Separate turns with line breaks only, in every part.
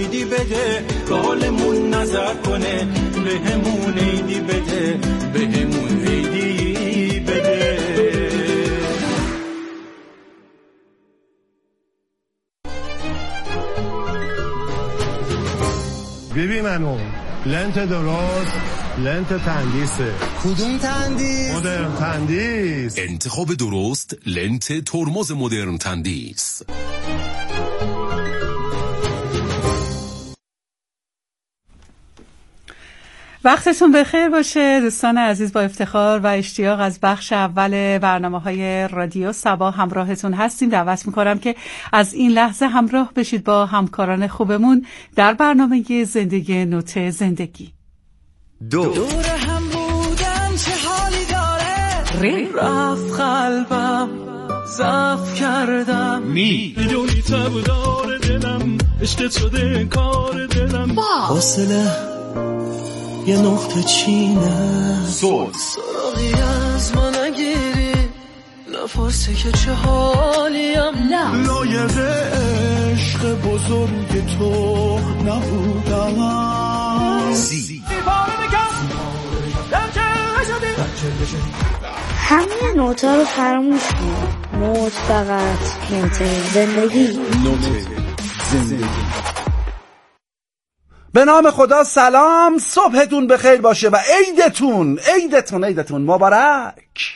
عیدی بده، به حالمون نظر کنه، بهمون عیدی بده، بهمون عیدی بده.
ببین منو لنت درست، لنت تندیسه.
کدوم تندیس؟
مدرن تندیس.
انتخاب درست لنت ترمز مدرن تندیس.
وقتتون بخیر باشه دوستان عزیز. با افتخار و اشتیاق از بخش اول برنامه‌های رادیو صبا همراهتون هستیم. دعوت می‌کنم که از این لحظه همراه بشید با همکاران خوبمون در برنامه زندگی نوت زندگی.
دور هم بودن چه حالی داره، رفت قلبم ضعف کردم، میدونی تب داره دلم، عشقت شده کار دلم، حاصله یه نقطه چینه، سراغی از ما نگیری، نفرسه که چه حالیم، لایق عشق بزرگ تو نبودم.
همه نوتا رو فراموش کن. نوت فقط نوت زندگی.
نوت زندگی.
به نام خدا سلام، صبحتون بخیر باشه و عیدتون مبارک.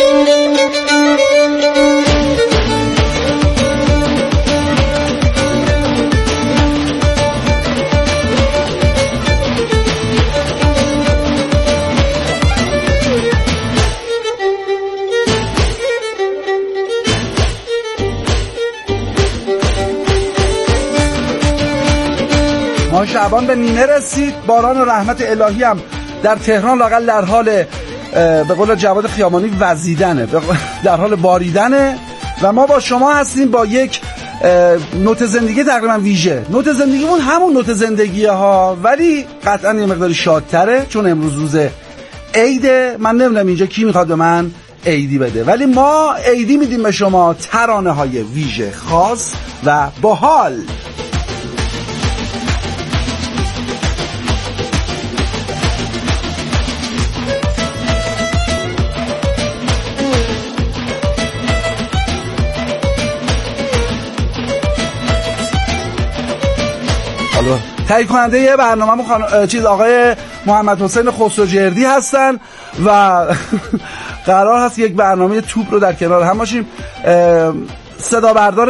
ماه شعبان به نیمه رسید، باران و رحمت الهی هم در تهران لااقل در حال به قول جواد خیامانی وزیدنه، در حال باریدنه و ما با شما هستیم با یک نوت زندگی تقریبا ویژه. نوت زندگیمون همون نوت زندگیه ها، ولی قطعا یه مقداری شادتره چون امروز روز عیده. من نمیدونم اینجا کی میخواد به من عیدی بده، ولی ما عیدی میدیم به شما ترانه های ویژه، خاص و باحال. تهیه کننده یه برنامه آقای محمد حسین خسروجردی هستن و قرار هست یک برنامه توپ رو در کنار هم باشیم. صدا بردار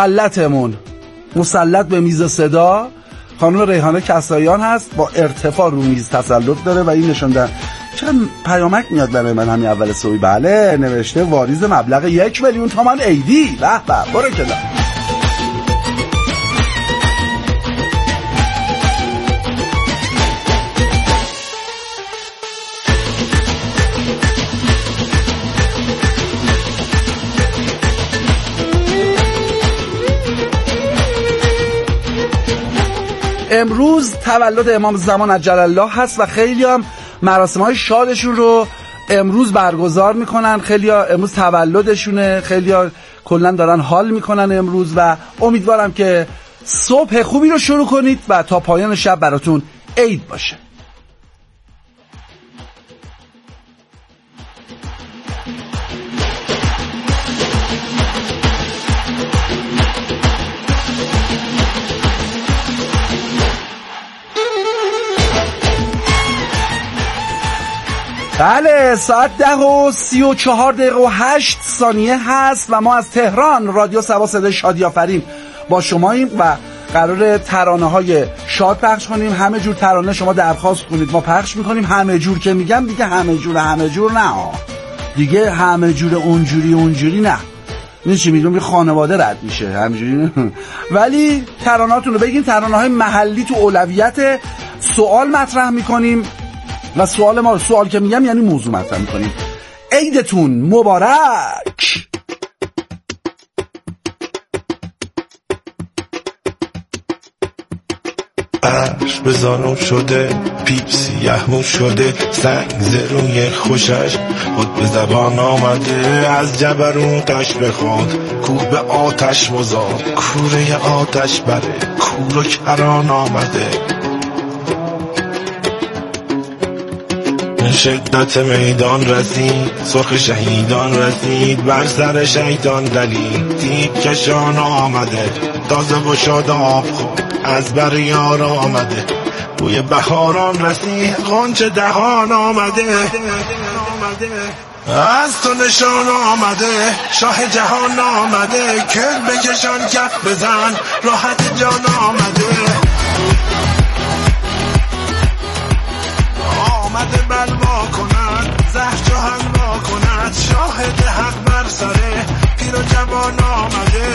مسلط به میز صدا خانم ریحانه کساییان هست، با ارتفاع رو میز تسلط داره و این نشون دادن. چرا پیامک میاد برای من همین اول صبح؟ بله نوشته واریز مبلغ 1,000,000 تومان عیدی. به به بارکالله. امروز تولد امام زمان عجل الله هست و خیلی هم مراسم‌های شادشون رو امروز برگزار میکنن. خیلی ها امروز تولدشونه، خیلی ها کلن دارن حال میکنن امروز و امیدوارم که صبح خوبی رو شروع کنید و تا پایان شب براتون عید باشه. بله ساعت 10:34 هست و ما از تهران رادیو صبا صدای شادی آفرین با شماییم و قرار ترانه های شاد پخش کنیم. همه جور ترانه شما درخواست کنید ما پخش میکنیم. همه جور که میگم دیگه همه جور نه، دیگه همه جور اونجوری نه. این چی میگم، یه خانواده رد میشه همینجوری. ولی ترانه‌هاتون رو بگین. ترانه های محلی تو اولویت. سوال مطرح میکنیم و سوال که میگم یعنی موضوع مطرح میکنیم. عیدتون مبارک.
عرش به زانو شده، پیپ سیه شده، سنگ زروی خوشش خود به زبان آمده. از جبروتش به خود کوه به آتش مزاد، کوره آتش بره کور و کران آمده. شدت میدان رسید، سرخ شهیدان رسید، بر سر شیطان دلید تیب کشان آمده. تازه و شاداب خود از بر یار آمده، بوی بهاران رسید غنچه دهان آمده. از تو نشان آمده، شاه جهان آمده. کل بکشان کف بزن راحت جان آمده. آمده بلوا کند، زهر جهان را کند. شاهد حق بر سره پیر و جوان آمده.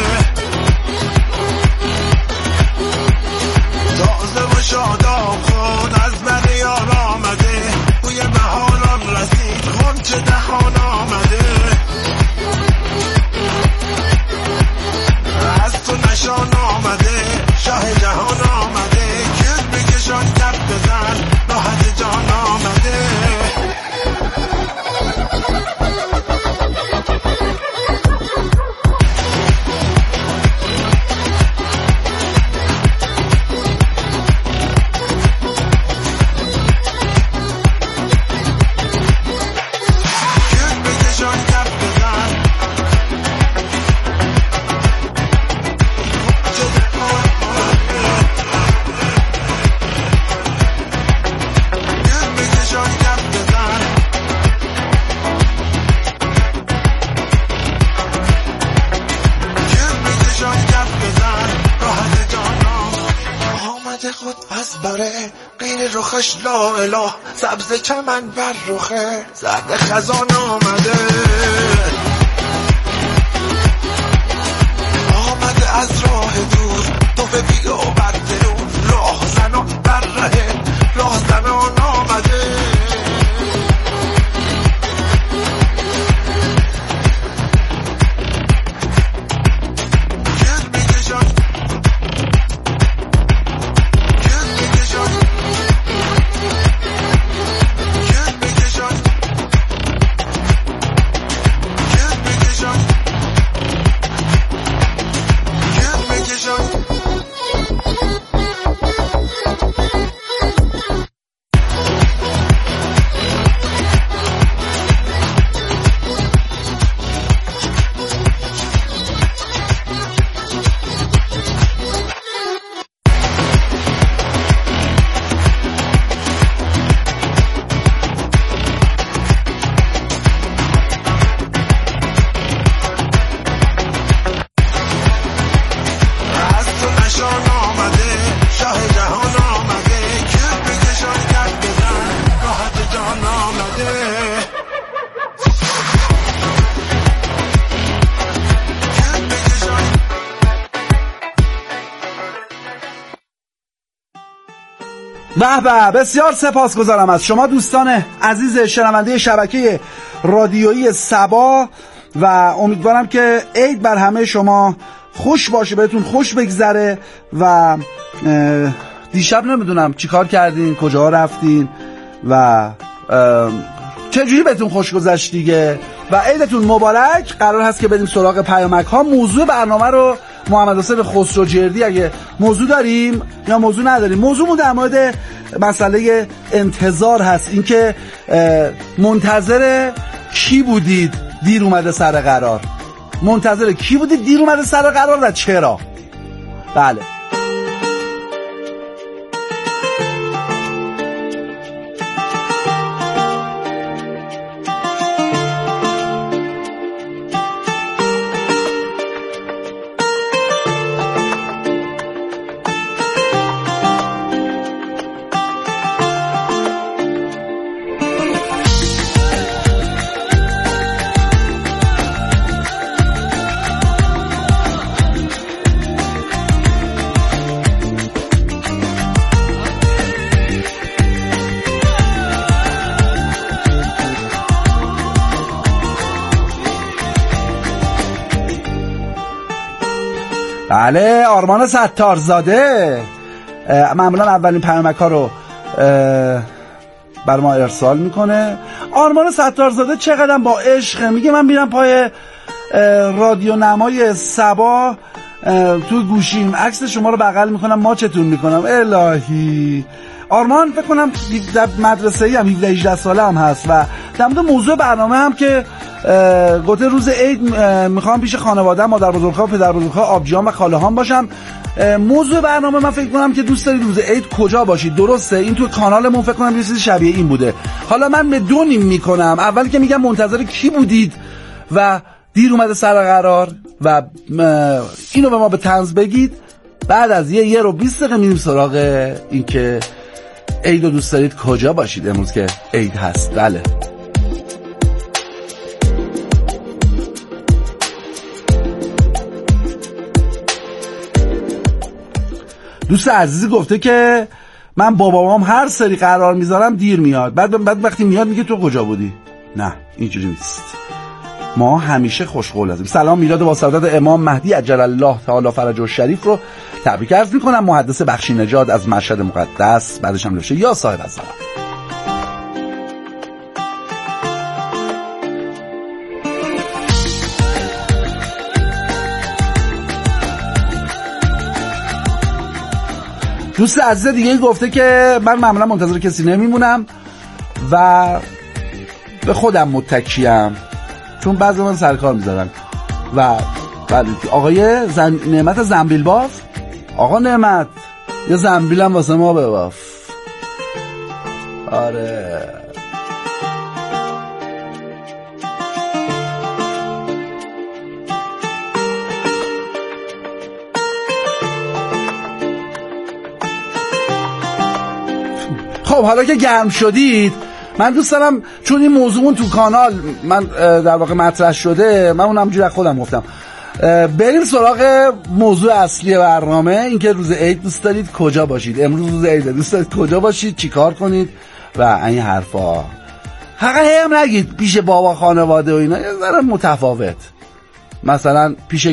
تازه و شاداب خود از بر یار آمده. بوی بهاران رسید غنچه دهان آمده. از تو نشان آمده، شاه جهان آمده. کل بکشان کف بزن راحت جان آمده. رخش لا اله، سبز چمن بر رخه، زرد خزان آمده. آمده از راه دور، تو به بیو بر درون. راه زنان بر ره، راه زنان آمده.
به بسیار سپاسگزارم از شما دوستان عزیز شنونده شبکه رادیویی سبا و امیدوارم که عید بر همه شما خوش باشه، بهتون خوش بگذره و دیشب نمیدونم چی کار کردین، کجا رفتین و چجوری بهتون خوش گذشت دیگه و عیدتون مبارک. قرار هست که بریم سراغ پیامک ها. موضوع برنامه رو محمد حسین خسروجردی اگه موضوع داریم یا موضوع نداریم. موضوعمون در مورد مسئله انتظار هست، اینکه منتظر کی بودید دیر اومده سر قرار، منتظر کی بودید دیر اومده سر قرار و چرا. بله بله آرمان ستارزاده معمولا اولین پیامک‌ها رو بر ما ارسال میکنه. آرمان ستارزاده چقدر با عشق میگه من میرم پای رادیو نمای صبا تو گوشیم عکس شما رو بغل میکنم ماچتون میکنم. الهی آرمان فکر کنم در مدرسه‌ای هم 17-18 ساله هم هست و در مورد موضوع برنامه هم که گفته روز عید میخوام پیش خانواده مادر بزرگ‌ها و پدر بزرگ‌ها آبجیان و خاله‌هام باشم. موضوع برنامه من فکر کنم که دوست دارید روز عید کجا باشید. درسته این تو کانالمون فکر کنم یه چیز شبیه این بوده. حالا من به دو نیم میکنم. اول که میگم منتظر کی بودید و دیر اومده سر قرار و اینو به ما به طنز بگید. بعد از یه رو 20 دقیقه میریم سراغ این که عید رو دوست دارید کجا باشید امروز که عید هست. بله دوست عزیزی گفته که من بابام هر سری قرار میذارم دیر میاد، بعد وقتی میاد میگه تو کجا بودی. نه اینجوری نیست، ما همیشه خوشقول هستیم. سلام، میلاد با سعادت امام مهدی عجل الله تعالی فرجه الشریف رو تبریک عرض میکنم. محدث بخشی نژاد از مشهد مقدس. بعدش هم نوشته یا صاحب الزمان. دوست عزیز دیگه گفته که من معمولا منتظر کسی نمیمونم و به خودم متکیم چون بعضی من سرکار میذارن. و آقای نعمت زنبیل باف، آقا نعمت یه زنبیلم واسه ما بباف. آره خب حالا که گرم شدید من دوست دارم چون این موضوع تو کانال من در واقع مطرح شده، من اونم جوری خودم گفتم بریم سراغ موضوع اصلی برنامه. اینکه روز عید دوست دارید کجا باشید. امروز روز عید دوست دارید کجا باشید، چی کار کنید و این حرفا. حقا هم نگید پیش بابا خانواده و اینا، یه ذره متفاوت. مثلا پیش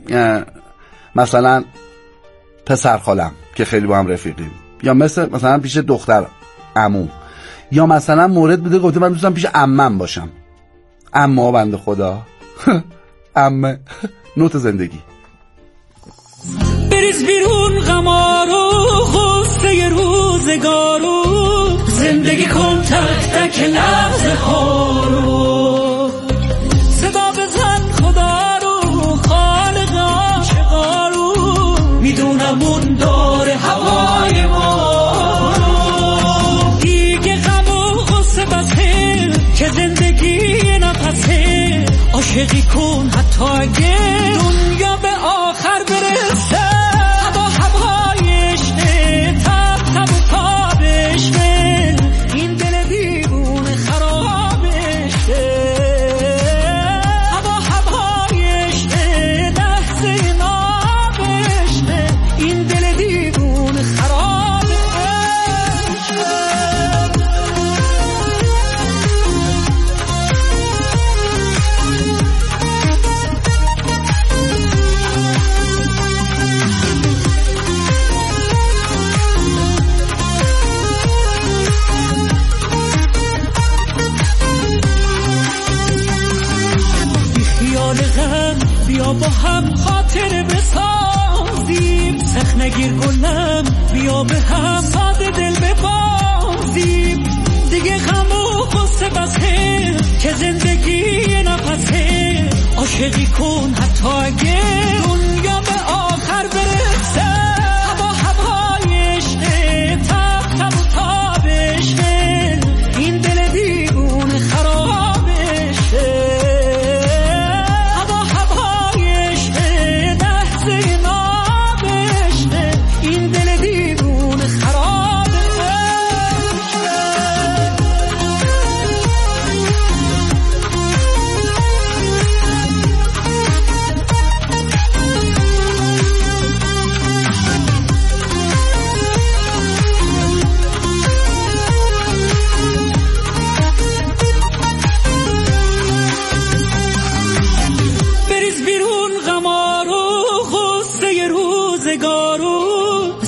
مثلا پسر خالم که خیلی با هم رفیقیم، یا مثلا پیش دختر عموم، یا مثلا مورد بوده گفته من دوستم پیش عمم باشم. اما بنده خدا عمه نوت زندگی.
بریز بیرون غمارو غصه روزگارو، زندگی کن تک تک لحظه ها رو، صدا بزن خدا رو خالق عاشقا رو، میدونم اون داره هوای ما رو. دیگه غم و غصه بسه که زندگی نفسه، عاشقی کن حتی اگه دنیا به آخر برسه. هوا هوایش نه، تب تب و تابش نه، این دل دیوونه خرابش نه. هوا هوایش نه، لحظه نابش نه، این دل دیوونه خرابش نه. بیا با هم خاطر بسازیم، سخت نگیر گلم بیا به هم ساده دل ببازیم. دیگه غم و غصه بسه که زندگی نفسه، عاشقی کن حتی اگه دنیا به آخر برسه. هوا هوایش نه، تب تب و تابش نه، این دل دیوونه خرابش نه.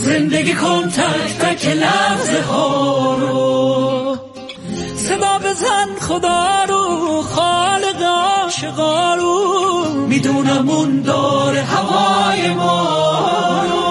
زندگی کن تک تک لحظه ها رو، صدا بزن خدا رو، خالق عاشقا رو، میدونم اون داره هوای ما رو.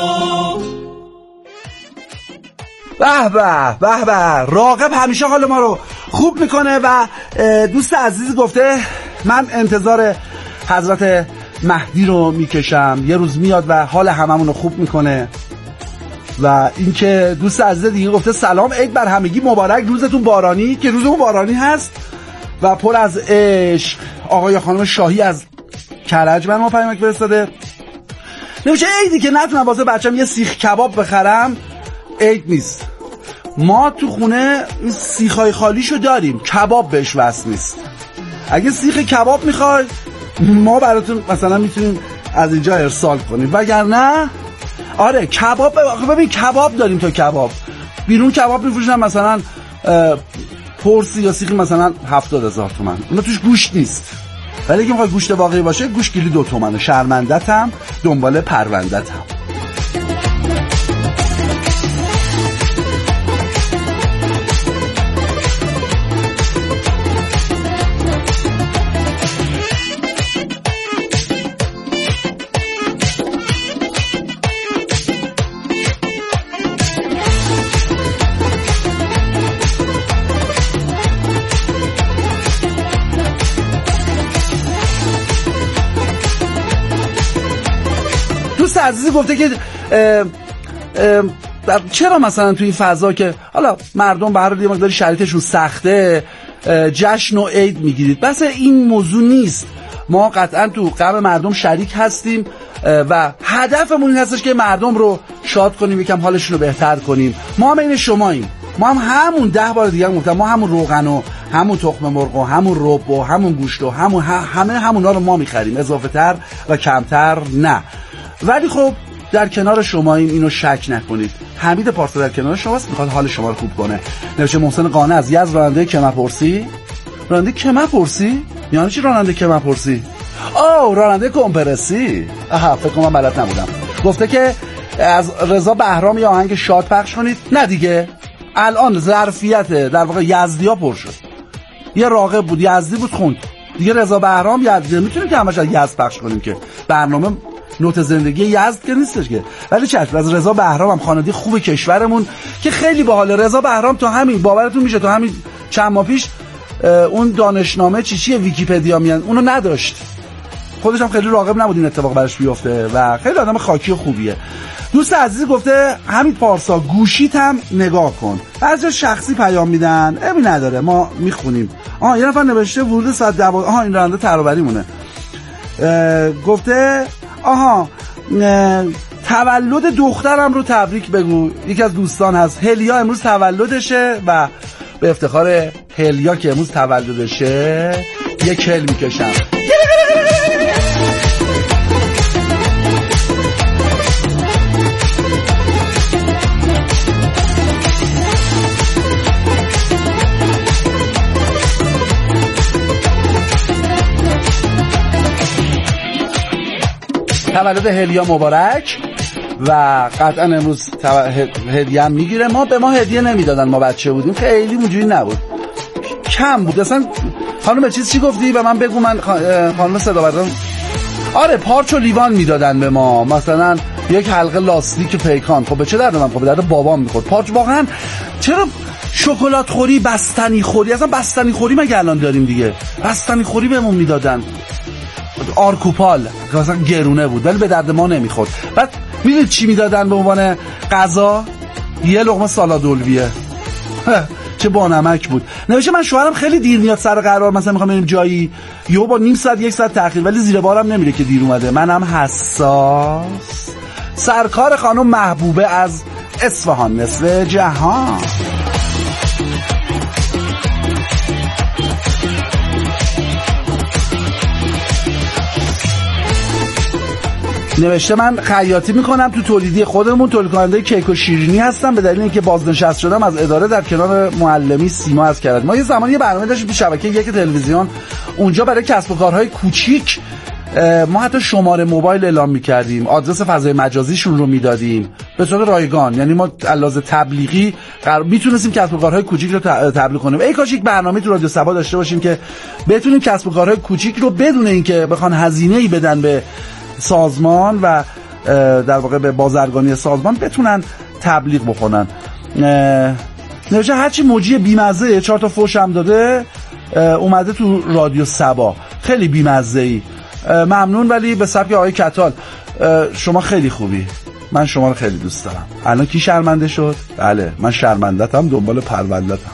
به به به به، راغب همیشه حال ما رو خوب میکنه. و دوست عزیز گفته من انتظار حضرت مهدی رو میکشم، یه روز میاد و حال هممون رو خوب میکنه. و اینکه دوست عزیز دیگه گفته سلام عید بر همگی، مبارک روزتون بارانی، که روزمون بارانی هست و پر از عشق. آقای خانم شاهی از کرج من ما پیامک فرستاده، نمیشه عیدی که نتونم واسه بچم یه سیخ کباب بخرم، عید نیست. ما تو خونه سیخای خالیشو داریم، کباب بهش وصل نیست. اگه سیخ کباب میخوای ما براتون مثلا میتونیم از اینجا ارسال کنیم، وگرنه آره کباب. ببین کباب داریم، تا کباب بیرون کباب میفروشن مثلا پرسی یا سیخی مثلا 70,000 تومان، اونا توش گوشت نیست. ولی اگه میخوای گوشت واقعی باشه گوشت کیلو 2 تومنه. شرمندتم دنبال پروندتم. عزیزی گفته که چرا مثلا توی این فضا که حالا مردم به هر حال یه مقدار شرایطشون سخته جشن و عید میگیرید، بس این موضوع نیست. ما قطعا تو غم مردم شریک هستیم و هدفمون این هستش که مردم رو شاد کنیم، یکم حالشون رو بهتر کنیم. ما هم این شماییم، ما هم همون 10 بار دیگه گفتم، ما همون روغن و همون تخم مرغ و همون رب و همون گوشت و همه همونا رو ما میخریم، اضافه تر و کمتر نه. ولی خب در کنار شماییم، اینو شک نکنید. حمید پارسا در کنار شماست، میخواد حال شما رو خوب کنه. نوشته محسن قانع از یزد، راننده کمرپرسی. راننده کمرپرسی یعنی چی؟ راننده کمرپرسی راننده کمپرسی. فکر کنم بلد نبودم. گفته که از رضا بهرام یا آهنگ شاد پخش کنید. نه دیگه الان ظرفیت در واقع یزدیا پر شد. یه راغب بود یزدی بود خوند دیگه، رضا بهرام یزدی میتونیم که همش از یزد پخش کنیم که برنامه نوت زندگی یزد که نیستش که. ولی چشم، از رضا بهرام هم خواننده خوب کشورمون که خیلی باحاله. رضا بهرام تا همین باورتون میشه تا همین چند ماه پیش اون دانشنامه چیه ویکی‌پدیا میان اونو نداشت، خودش هم خیلی راغب نبود این اتفاق براش بیفته و خیلی آدم خاکی و خوبیه. دوست عزیزی گفته حمید پارسا گوشیت هم نگاه کن. بعضی شخصی پیام میدن ابی نداره ما میخونیم. یه نفر نوشته ورود ساعت 12. این راننده ترابری مونه. گفته تولد دخترم رو تبریک بگو. یکی از دوستان هست هلیا امروز تولدشه و به افتخار هلیا که امروز تولدشه یک کل میکشم. تولد هلیا مبارک و قطعا امروز هدیه هم میگیره. به ما هدیه نمیدادن، ما بچه بودیم خیلی اونجوری نبود، کم بود اصلا. خانم چی گفتی به من بگو، من خانم صدا بردم. آره پارچ و لیوان میدادن به ما، مثلا یک حلقه لاستیک پیکان. خب به چه درد من؟ خب به درد بابام میخورد پارچ. واقعا چرا شکلات خوری، بستنی خوری، اصلا بستنی خوری مگه الان داریم دیگه؟ بستنی خوری بهمون میدادن، آرکوپال که مثلا گرونه بود ولی به درد ما نمیخورد. بعد میدونید چی میدادن به عنوان غذا؟ یه لقمه سالاد الویه. چه با نمک بود. نوشته من شوهرم خیلی دیر میاد سر قرار، مثلا میخوام بریم جایی یهو با نیم ساعت یک ساعت تاخیر، ولی زیر بارم نمیره که دیر اومده. منم حساس. سرکار خانم محبوبه از اصفهان نصف جهان. نوشته من خیاطی میکنم تو تولیدی خودمون، تولید کننده کیک و شیرینی هستم. به دلیل اینکه بازنشسته شدم از اداره در کنار معلمی سیما از کرد. ما یه زمانی یه برنامه داشتیم تو شبکه یک تلویزیون، اونجا برای کسب و کارهای کوچیک ما حتی شماره موبایل اعلام میکردیم، آدرس فضای مجازیشون رو میدادیم به صورت رایگان. یعنی ما علاوه تبلیغی میتونستیم کسب و کارهای کوچیک رو تبلیغ کنیم. ای کاش یک برنامه تو رادیو صبا داشته باشیم که بتونیم کسب و کارهای کوچیک رو بدون اینکه بخوان هزینه‌ای بدن به سازمان و در واقع به بازرگانی سازمان بتونن تبلیغ بکنن. نوشته هرچی موجی بیمزه 4 تا فوش هم داده اومده تو رادیو صبا، خیلی بیمزه‌ای. ممنون. ولی به سبک آقای کتال شما خیلی خوبی، من شما رو خیلی دوست دارم. الان کی شرمنده شد؟ بله من شرمندتم، دنبال پروندتم.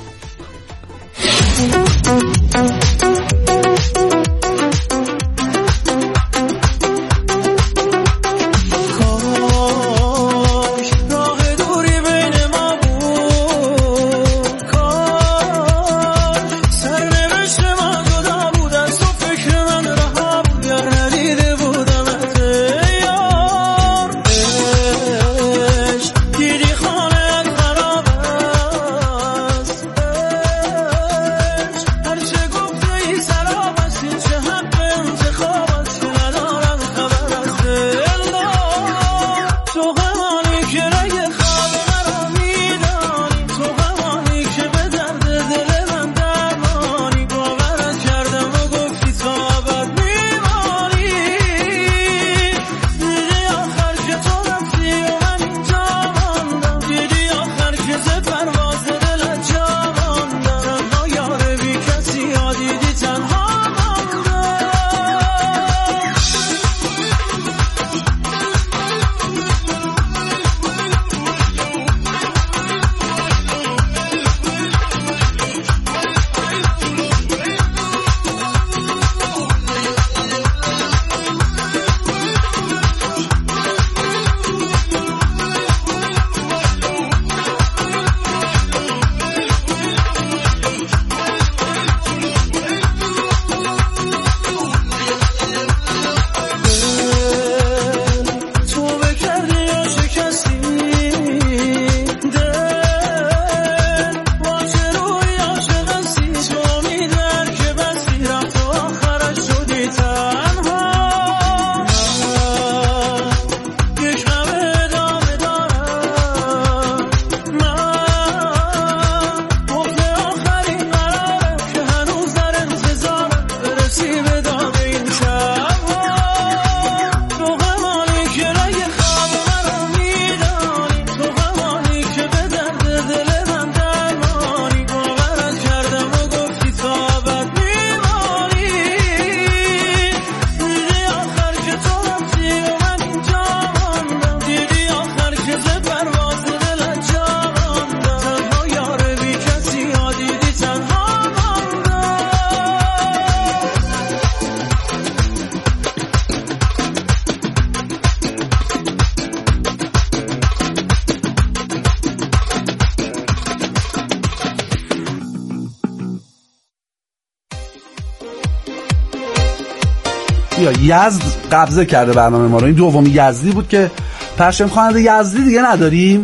یزد قبضه کرده برنامه ما رو. این دومی یزدی بود که پخش خواننده یزدی دیگه نداریم،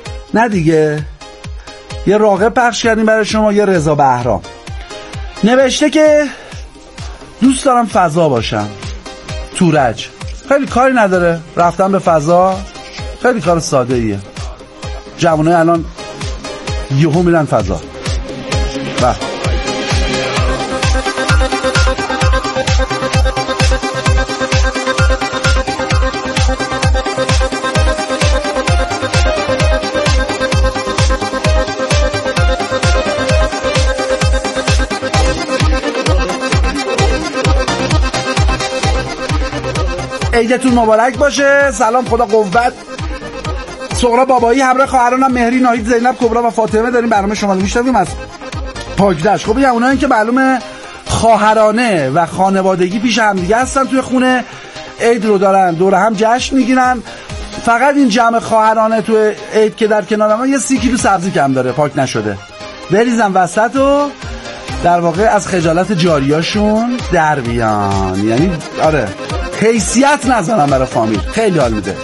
نه دیگه. یه راغب پخش کردیم برای شما، یه رضا بهرام. نوشته که دوست دارم فضا باشم. تورج خیلی کاری نداره، رفتن به فضا خیلی کار ساده ایه. جوانای الان یهو میرن فضا. بله عیدتون مبارک باشه. سلام، خدا قوت. سغرا بابایی همراه خواهرانم مهری، ناهید، زینب، کبرا و فاطمه داریم برنامه شما رو میشنویم از پاکدشت. خب این اونایی که معلومه خواهرانه و خانوادگی پیش هم دیگه هستن، توی خونه عید رو دارن دور هم جشن میگیرن. فقط این جمع خواهرانه توی عید که در کنار ما یه 30 کیلو سبزی کم داره، پاک نشده، بریزن وسط و در واقع از خجالت جاریاشون در بیان. یعنی آره حیثیت نزنم برای فامیل، خیلی حال میده.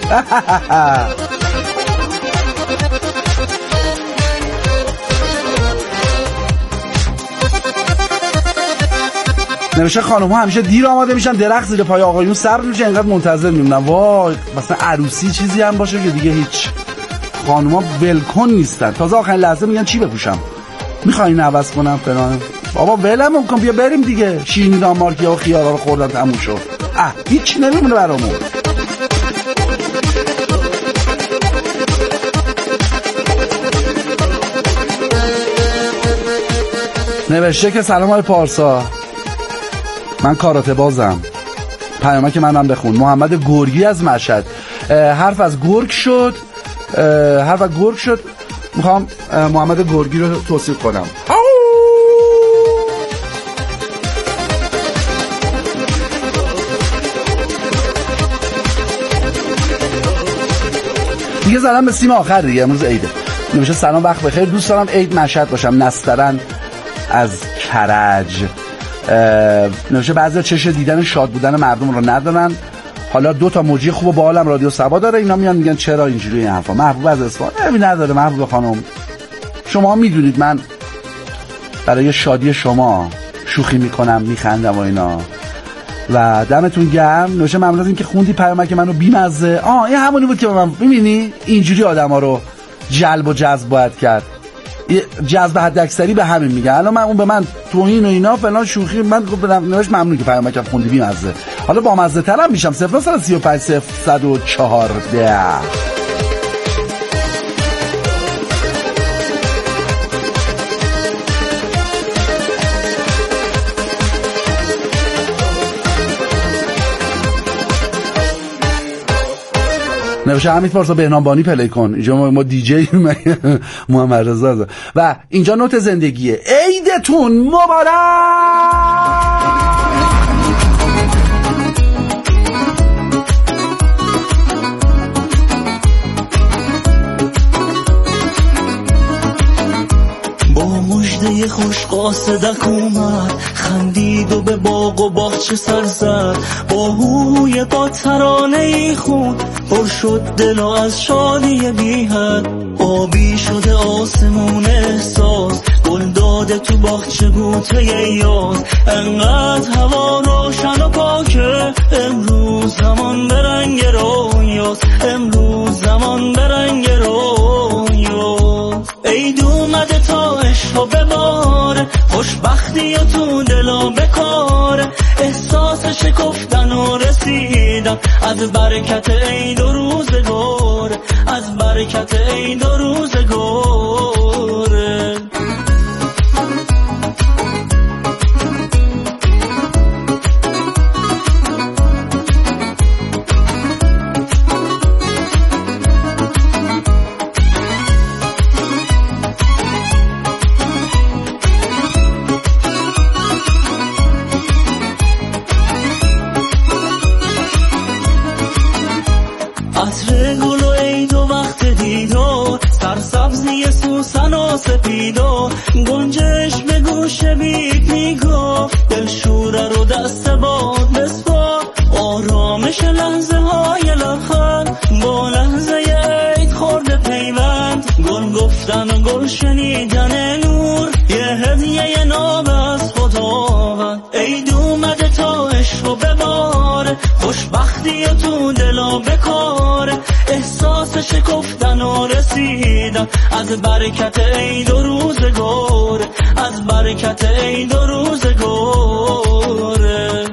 نوشته خانم‌ها همیشه دیر آماده میشن، درخت زیر پای آقایون سر میشه، اینقدر منتظر میمونن. وای مثلا عروسی چیزی هم باشه که دیگه هیچ، خانم‌ها ولکن نیستن. تازه آخرین لحظه میگن چی بپوشم، میخواین عوض کنم فلان. بابا ولمون کن، بیا بریم دیگه. شیرینی دانمارکی و خیارا رو خوردن تموم شد. هیچ نمیمونه برامون. نوشته که سلام آقای پارسا، من کاراته بازم. پیامک منم بخون. محمد گرگی از مشهد. حرف از گرگ شد. میخوام محمد گرگی رو توصیف کنم. دیگه زدم به سیم آخر دیگه، امروز عیده. نمیشه سلام وقت بخیر، دوست دارم عید مشهد باشم. نسترن از کرج. نمیشه بعضی چش دیدن شاد بودن مردم رو ندارن. حالا 2 تا موجی خوب و باحالم رادیو سبا داره، اینا میان میگن چرا اینجوری این حرفا. محبوب از اصفهان نداره. محبوب خانم، شما میدونید من برای شادی شما شوخی میکنم، میخندم و اینا. و دمتون گرم. نوشه ممنون از این که خوندی پیامک منو بیمزه. این همونی بود که من میبینی اینجوری آدما رو جلب و جذب باید کرد. جذب حد اکثری به همین میگه. الان اون به من توهین و اینا فلان شوخی، من نوشت ممنون که پیامکم خوندی بیمزه. حالا با مزه ترم میشم. 035 0114. نوشه حمید پارسا بهنام بانی پلی کن. اینجا ما دیجی محمد رضا و اینجا نوت زندگیه. عیدتون مبارک.
با مژده خوش قاصدک اومد، خندید و به باغ و باغچه سر زد. با هوی با ترانه ای خون پر شد دل و از شادی بی حد. آبی شده آسمون احساس، گل داده تو باغچه بوته یاس. انقدر هوا روشن و پاکه، امروز زمان به رنگ رویاست. امروز زمان به رنگ رویاست. عید اومده تا عشق بباره، خوشبختی و تو دلا بکاره. احساس شکفتن و رسیدن از برکت عید و روزگار، از برکت عید و روزگاره. عطر گل و عید و وقت دیدار، سرسبزی سوسن و سپیدا. گنجش به گوش بید میگفت، دلشوره رو دست باد بسپار. آرامش لحظه های لبخند با لحظه عید خورده پیوند. گل گفتن و گل شنیدن نور، یه هدیه ناب از خداوند. عید اومده تا عشق بباره، خوشبختی و تو دلا بکاره. احساس شکفتن و رسیدن از برکت عید و روزگار، از برکت عید و روزگاره.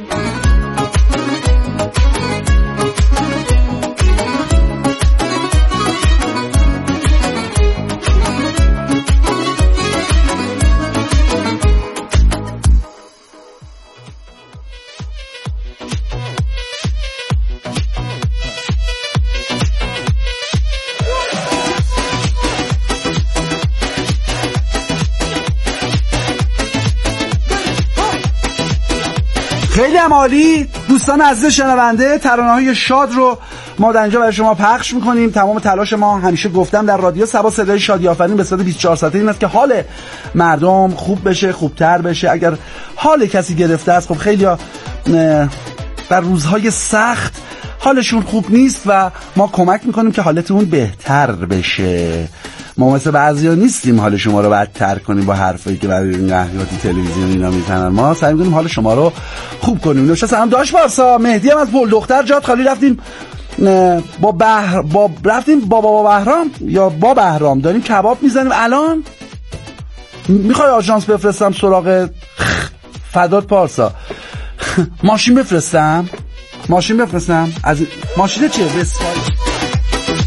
خیلی هم عالی. دوستان عزیز شنونده، ترانه‌های شاد رو ما در اینجا برای شما پخش می‌کنیم. تمام تلاش ما، همیشه گفتم، در رادیو سبا صدای شادی آفرین به صورت 24 ساعته این است که حال مردم خوب بشه، خوبتر بشه. اگر حال کسی گرفته است، خب خیلی‌ها در روزهای سخت حالشون خوب نیست و ما کمک می‌کنیم که حالتون بهتر بشه. ما مثل بعضیا نیستیم حال شما رو بدتر کنیم با حرفایی که برای این قهوه‌ای تلویزیون اینا میزنن. ما سعی می‌کنیم حال شما رو خوب کنیم. نوشته سلام داش پارسا، مهدی هم از پل دختر جات خالی رفتیم با بهرام یا با بهرام داریم کباب میزنیم. الان میخوای آژانس بفرستم سراغ فدات پارسا؟ ماشین بفرستم از ماشین چیه؟